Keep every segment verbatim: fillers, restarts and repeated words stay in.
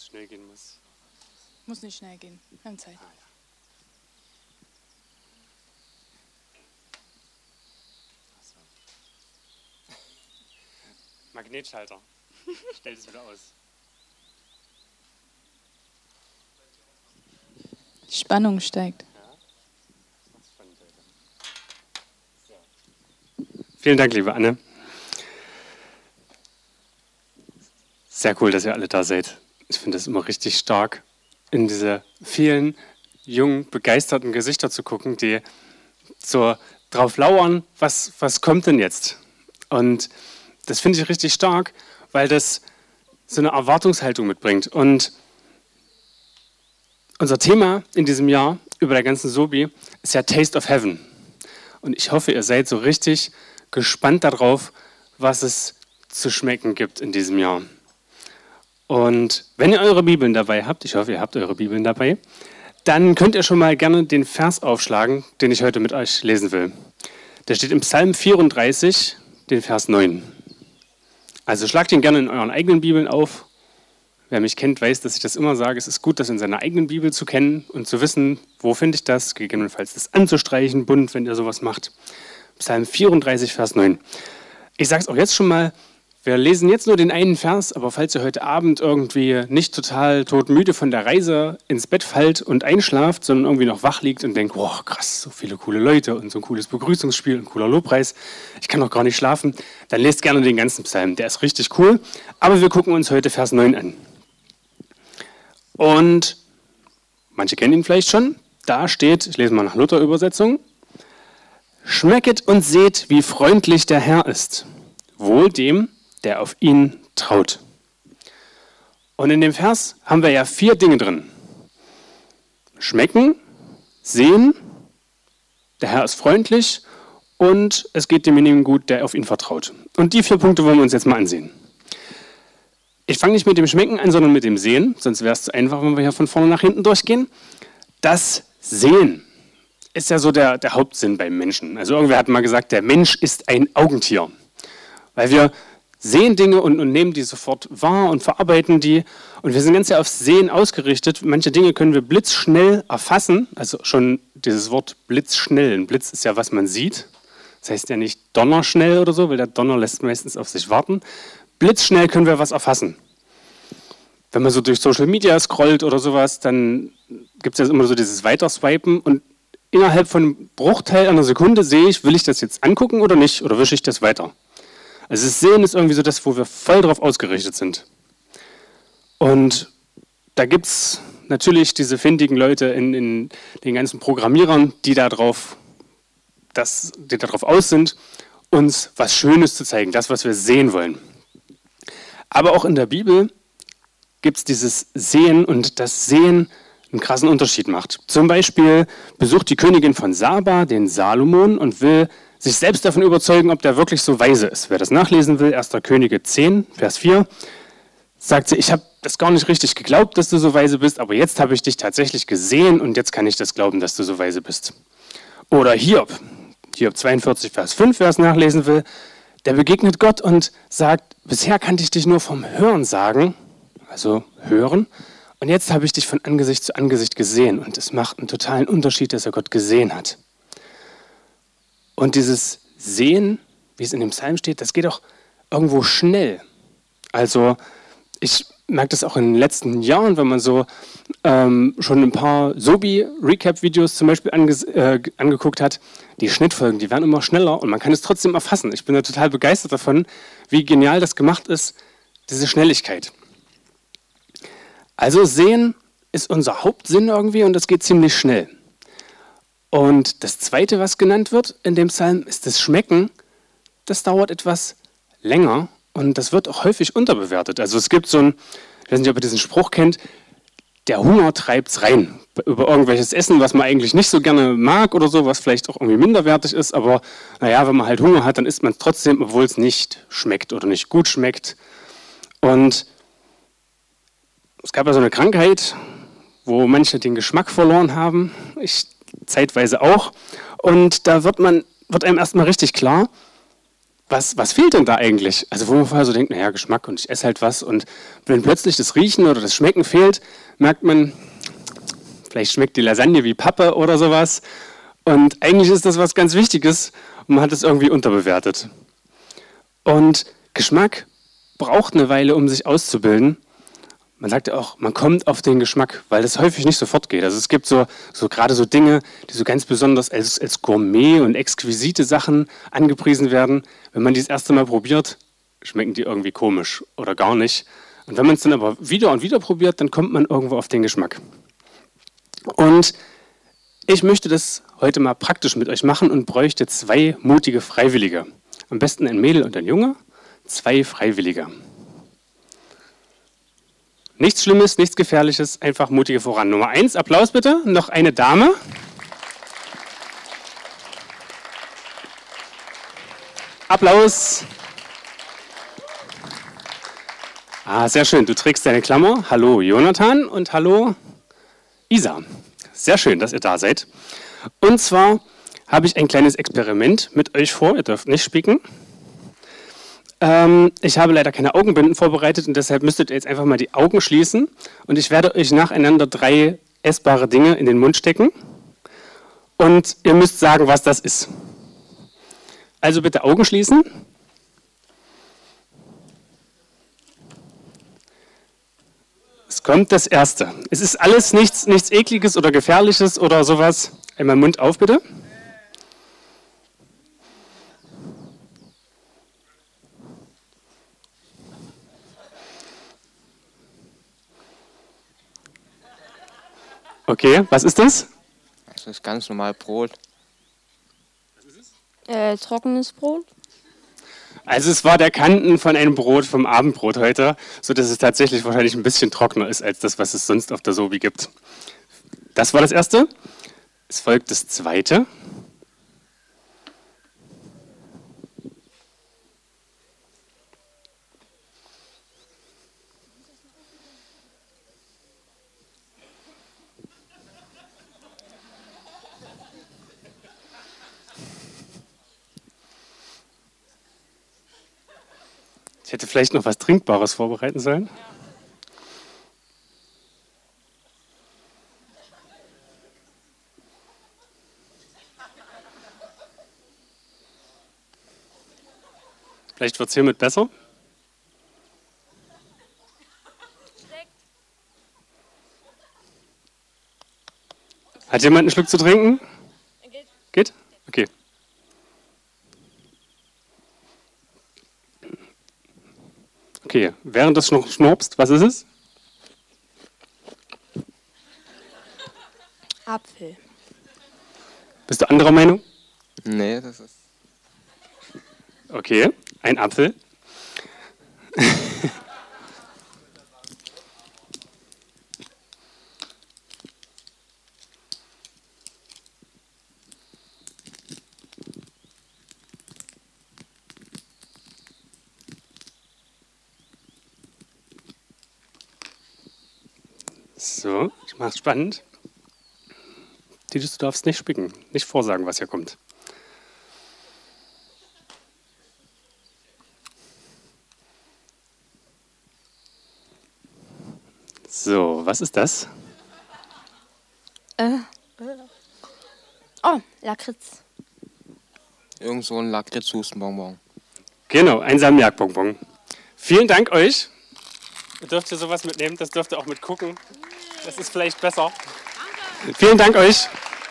schnell gehen muss. Muss nicht schnell gehen. Wir haben Zeit. Ah, ja. So. Magnetschalter. Stellt es wieder aus. Die Spannung steigt. Vielen Dank, liebe Anne. Sehr cool, dass ihr alle da seid. Ich finde es immer richtig stark, in diese vielen jungen, begeisterten Gesichter zu gucken, die so drauf lauern, was, was kommt denn jetzt? Und das finde ich richtig stark, weil das so eine Erwartungshaltung mitbringt. Und unser Thema in diesem Jahr über der ganzen Sobi ist ja Taste of Heaven. Und ich hoffe, ihr seid so richtig gespannt darauf, was es zu schmecken gibt in diesem Jahr. Und wenn ihr eure Bibeln dabei habt, ich hoffe, ihr habt eure Bibeln dabei, dann könnt ihr schon mal gerne den Vers aufschlagen, den ich heute mit euch lesen will. Der steht im Psalm vierunddreißig, den Vers neun. Also schlagt ihn gerne in euren eigenen Bibeln auf. Wer mich kennt, weiß, dass ich das immer sage. Es ist gut, das in seiner eigenen Bibel zu kennen und zu wissen, wo finde ich das, gegebenenfalls das anzustreichen, bunt, wenn ihr sowas macht. Psalm vierunddreißig, Vers neun. Ich sage es auch jetzt schon mal, wir lesen jetzt nur den einen Vers, aber falls ihr heute Abend irgendwie nicht total todmüde von der Reise ins Bett fallt und einschlaft, sondern irgendwie noch wach liegt und denkt, wow, krass, so viele coole Leute und so ein cooles Begrüßungsspiel, ein cooler Lobpreis, ich kann noch gar nicht schlafen, dann lest gerne den ganzen Psalm, der ist richtig cool. Aber wir gucken uns heute Vers neun an. Und manche kennen ihn vielleicht schon, da steht, ich lese mal nach Luther-Übersetzung, schmecket und seht, wie freundlich der Herr ist, wohl dem, der auf ihn traut. Und in dem Vers haben wir ja vier Dinge drin. Schmecken, sehen, der Herr ist freundlich und es geht demjenigen gut, der auf ihn vertraut. Und die vier Punkte wollen wir uns jetzt mal ansehen. Ich fange nicht mit dem Schmecken an, sondern mit dem Sehen, sonst wäre es zu einfach, wenn wir hier von vorne nach hinten durchgehen. Das Sehen ist ja so der, der Hauptsinn beim Menschen. Also irgendwer hat mal gesagt, der Mensch ist ein Augentier. Weil wir sehen Dinge und, und nehmen die sofort wahr und verarbeiten die. Und wir sind ganz sehr aufs Sehen ausgerichtet. Manche Dinge können wir blitzschnell erfassen. Also schon dieses Wort blitzschnell. Ein Blitz ist ja, was man sieht. Das heißt ja nicht donnerschnell oder so, weil der Donner lässt meistens auf sich warten. Blitzschnell können wir was erfassen. Wenn man so durch Social Media scrollt oder sowas, dann gibt es ja immer so dieses Weiterswipen und innerhalb von einem Bruchteil einer Sekunde sehe ich, will ich das jetzt angucken oder nicht, oder wische ich das weiter. Also das Sehen ist irgendwie so das, wo wir voll drauf ausgerichtet sind. Und da gibt es natürlich diese findigen Leute in, in den ganzen Programmierern, die darauf, das, die darauf aus sind, uns was Schönes zu zeigen, das, was wir sehen wollen. Aber auch in der Bibel gibt es dieses Sehen und das Sehen einen krassen Unterschied macht. Zum Beispiel besucht die Königin von Saba den Salomon und will sich selbst davon überzeugen, ob der wirklich so weise ist. Wer das nachlesen will, erster Könige zehn, Vers vier, sagt sie, ich habe das gar nicht richtig geglaubt, dass du so weise bist, aber jetzt habe ich dich tatsächlich gesehen und jetzt kann ich das glauben, dass du so weise bist. Oder Hiob, Hiob zweiundvierzig, Vers fünf, wer es nachlesen will, der begegnet Gott und sagt, bisher kannte ich dich nur vom Hören sagen, also hören, und jetzt habe ich dich von Angesicht zu Angesicht gesehen und es macht einen totalen Unterschied, dass er Gott gesehen hat. Und dieses Sehen, wie es in dem Psalm steht, das geht auch irgendwo schnell. Also ich merke das auch in den letzten Jahren, wenn man so ähm, schon ein paar Sobi-Recap-Videos zum Beispiel ange äh, angeguckt hat, die Schnittfolgen, die werden immer schneller und man kann es trotzdem erfassen. Ich bin da total begeistert davon, wie genial das gemacht ist, diese Schnelligkeit. Also Sehen ist unser Hauptsinn irgendwie und das geht ziemlich schnell. Und das Zweite, was genannt wird in dem Psalm, ist das Schmecken. Das dauert etwas länger und das wird auch häufig unterbewertet. Also es gibt so einen, ich weiß nicht, ob ihr diesen Spruch kennt, der Hunger treibt's rein. Über irgendwelches Essen, was man eigentlich nicht so gerne mag oder so, was vielleicht auch irgendwie minderwertig ist, aber naja, wenn man halt Hunger hat, dann isst man es trotzdem, obwohl es nicht schmeckt oder nicht gut schmeckt. Und es gab ja so eine Krankheit, wo manche den Geschmack verloren haben, ich zeitweise auch. Und da wird, man, wird einem erstmal richtig klar, was, was fehlt denn da eigentlich? Also wo man vorher so denkt, naja, Geschmack und ich esse halt was. Und wenn plötzlich das Riechen oder das Schmecken fehlt, merkt man, vielleicht schmeckt die Lasagne wie Pappe oder sowas. Und eigentlich ist das was ganz Wichtiges und man hat es irgendwie unterbewertet. Und Geschmack braucht eine Weile, um sich auszubilden. Man sagt ja auch, man kommt auf den Geschmack, weil das häufig nicht sofort geht. Also es gibt so, so gerade so Dinge, die so ganz besonders als, als Gourmet und exquisite Sachen angepriesen werden. Wenn man die das erste Mal probiert, schmecken die irgendwie komisch oder gar nicht. Und wenn man es dann aber wieder und wieder probiert, dann kommt man irgendwo auf den Geschmack. Und ich möchte das heute mal praktisch mit euch machen und bräuchte zwei mutige Freiwillige. Am besten ein Mädel und ein Junge, zwei Freiwillige. Nichts Schlimmes, nichts Gefährliches, einfach mutige voran. Nummer eins, Applaus bitte. Noch eine Dame. Applaus. Ah, sehr schön. Du trägst deine Klammer. Hallo Jonathan und hallo Isa. Sehr schön, dass ihr da seid. Und zwar habe ich ein kleines Experiment mit euch vor. Ihr dürft nicht spicken. Ähm, ich habe leider keine Augenbinden vorbereitet und deshalb müsstet ihr jetzt einfach mal die Augen schließen. Und ich werde euch nacheinander drei essbare Dinge in den Mund stecken. Und ihr müsst sagen, was das ist. Also bitte Augen schließen. Es kommt das Erste. Es ist alles nichts, nichts Ekliges oder Gefährliches oder sowas. Einmal Mund auf, bitte. Okay, was ist das? Das ist ganz normal Brot. Äh, trockenes Brot. Also es war der Kanten von einem Brot vom Abendbrot heute, sodass es tatsächlich wahrscheinlich ein bisschen trockener ist als das, was es sonst auf der Sobi gibt. Das war das Erste. Es folgt das Zweite. Ich hätte vielleicht noch was Trinkbares vorbereiten sollen. Vielleicht wird es hiermit besser. Hat jemand einen Schluck zu trinken? Geht. Geht? Okay. Okay, während du noch schnaubst, was ist es? Apfel. Bist du anderer Meinung? Nee, das ist... Okay, ein Apfel. So, ich mach's spannend. Titus, du darfst nicht spicken, nicht vorsagen, was hier kommt. So, was ist das? Äh. Oh, Lakritz. Irgend so ein Lakritz-Hustenbonbon. Genau, ein Salmiakbonbon. Vielen Dank euch. Ihr dürft hier sowas mitnehmen, das dürft ihr auch mit gucken. Das ist vielleicht besser. Danke. Vielen Dank euch.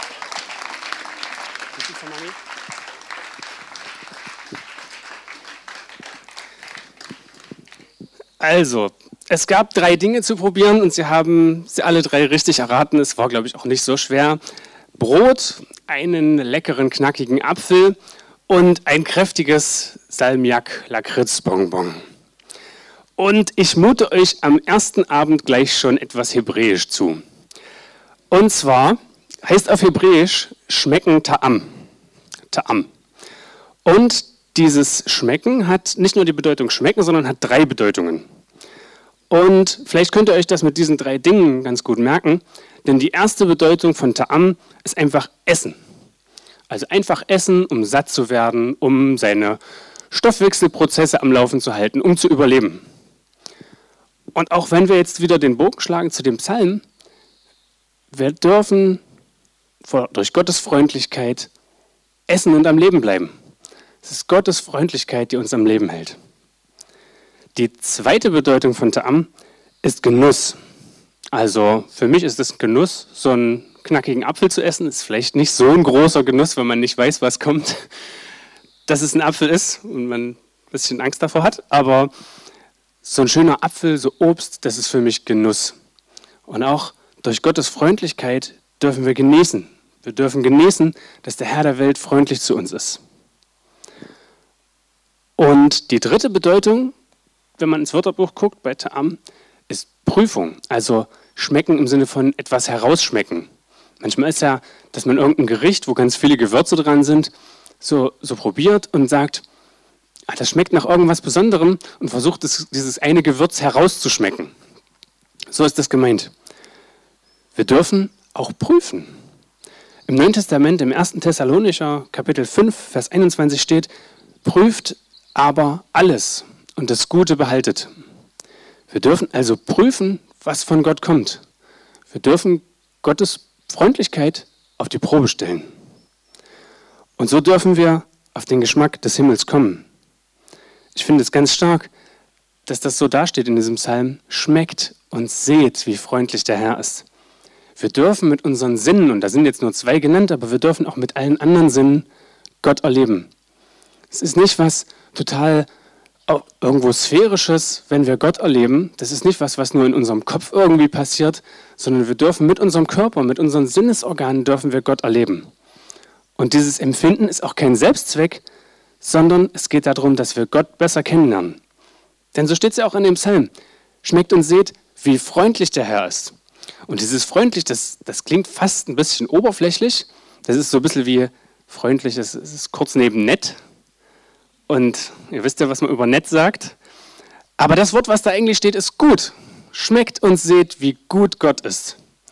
Also, es gab drei Dinge zu probieren und sie haben sie alle drei richtig erraten. Es war, glaube ich, auch nicht so schwer. Brot, einen leckeren, knackigen Apfel und ein kräftiges Salmiak-Lakritz-Bonbon. Und ich mute euch am ersten Abend gleich schon etwas Hebräisch zu. Und zwar heißt auf Hebräisch schmecken Ta'am. Ta'am. Und dieses Schmecken hat nicht nur die Bedeutung schmecken, sondern hat drei Bedeutungen. Und vielleicht könnt ihr euch das mit diesen drei Dingen ganz gut merken, denn die erste Bedeutung von Ta'am ist einfach Essen. Also einfach essen, um satt zu werden, um seine Stoffwechselprozesse am Laufen zu halten, um zu überleben. Und auch wenn wir jetzt wieder den Bogen schlagen zu dem Psalm, wir dürfen vor, durch Gottes Freundlichkeit essen und am Leben bleiben. Es ist Gottes Freundlichkeit, die uns am Leben hält. Die zweite Bedeutung von Ta'am ist Genuss. Also für mich ist es Genuss, so einen knackigen Apfel zu essen. Ist vielleicht nicht so ein großer Genuss, wenn man nicht weiß, was kommt, dass es ein Apfel ist und man ein bisschen Angst davor hat. Aber so ein schöner Apfel, so Obst, das ist für mich Genuss. Und auch durch Gottes Freundlichkeit dürfen wir genießen. Wir dürfen genießen, dass der Herr der Welt freundlich zu uns ist. Und die dritte Bedeutung, wenn man ins Wörterbuch guckt bei Ta'am, ist Prüfung. Also schmecken im Sinne von etwas herausschmecken. Manchmal ist ja, dass man irgendein Gericht, wo ganz viele Gewürze dran sind, so, so probiert und sagt, ah, das schmeckt nach irgendwas Besonderem und versucht, es, dieses eine Gewürz herauszuschmecken. So ist das gemeint. Wir dürfen auch prüfen. Im Neuen Testament, im ersten Thessalonicher, Kapitel fünf, Vers einundzwanzig steht, prüft aber alles und das Gute behaltet. Wir dürfen also prüfen, was von Gott kommt. Wir dürfen Gottes Freundlichkeit auf die Probe stellen. Und so dürfen wir auf den Geschmack des Himmels kommen. Ich finde es ganz stark, dass das so dasteht in diesem Psalm, schmeckt und seht, wie freundlich der Herr ist. Wir dürfen mit unseren Sinnen, und da sind jetzt nur zwei genannt, aber wir dürfen auch mit allen anderen Sinnen Gott erleben. Es ist nicht was total irgendwo Sphärisches, wenn wir Gott erleben. Das ist nicht was, was nur in unserem Kopf irgendwie passiert, sondern wir dürfen mit unserem Körper, mit unseren Sinnesorganen dürfen wir Gott erleben. Und dieses Empfinden ist auch kein Selbstzweck, sondern es geht darum, dass wir Gott besser kennenlernen. Denn so steht es ja auch in dem Psalm. Schmeckt und seht, wie freundlich der Herr ist. Und dieses freundlich, das, das klingt fast ein bisschen oberflächlich. Das ist so ein bisschen wie freundlich, es ist kurz neben nett. Und ihr wisst ja, was man über nett sagt. Aber das Wort, was da eigentlich steht, ist gut. Schmeckt und seht, wie gut Gott ist.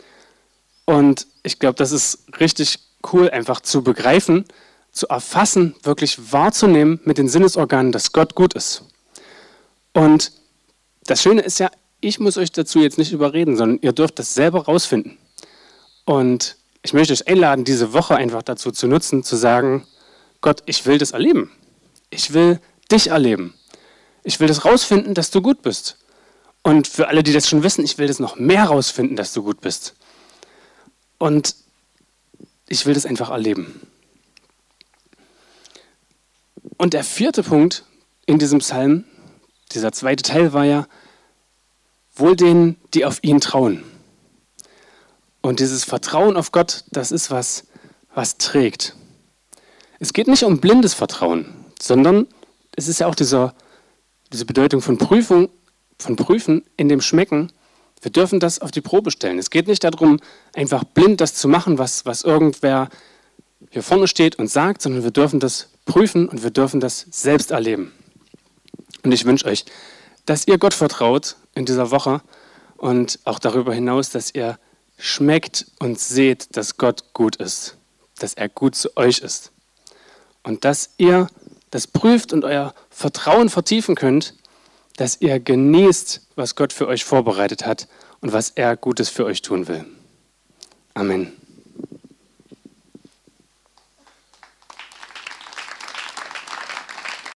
Und ich glaube, das ist richtig cool, einfach zu begreifen, zu erfassen, wirklich wahrzunehmen mit den Sinnesorganen, dass Gott gut ist. Und das Schöne ist ja, ich muss euch dazu jetzt nicht überreden, sondern ihr dürft das selber rausfinden. Und ich möchte euch einladen, diese Woche einfach dazu zu nutzen, zu sagen, Gott, ich will das erleben. Ich will dich erleben. Ich will das rausfinden, dass du gut bist. Und für alle, die das schon wissen, ich will das noch mehr rausfinden, dass du gut bist. Und ich will das einfach erleben. Und der vierte Punkt in diesem Psalm, dieser zweite Teil war ja, wohl denen, die auf ihn trauen. Und dieses Vertrauen auf Gott, das ist was, was trägt. Es geht nicht um blindes Vertrauen, sondern es ist ja auch dieser, diese Bedeutung von Prüfung, von Prüfen in dem Schmecken. Wir dürfen das auf die Probe stellen. Es geht nicht darum, einfach blind das zu machen, was, was irgendwer hier vorne steht und sagt, sondern wir dürfen das prüfen und wir dürfen das selbst erleben. Und ich wünsche euch, dass ihr Gott vertraut in dieser Woche und auch darüber hinaus, dass ihr schmeckt und seht, dass Gott gut ist, dass er gut zu euch ist. Und dass ihr das prüft und euer Vertrauen vertiefen könnt, dass ihr genießt, was Gott für euch vorbereitet hat und was er Gutes für euch tun will. Amen.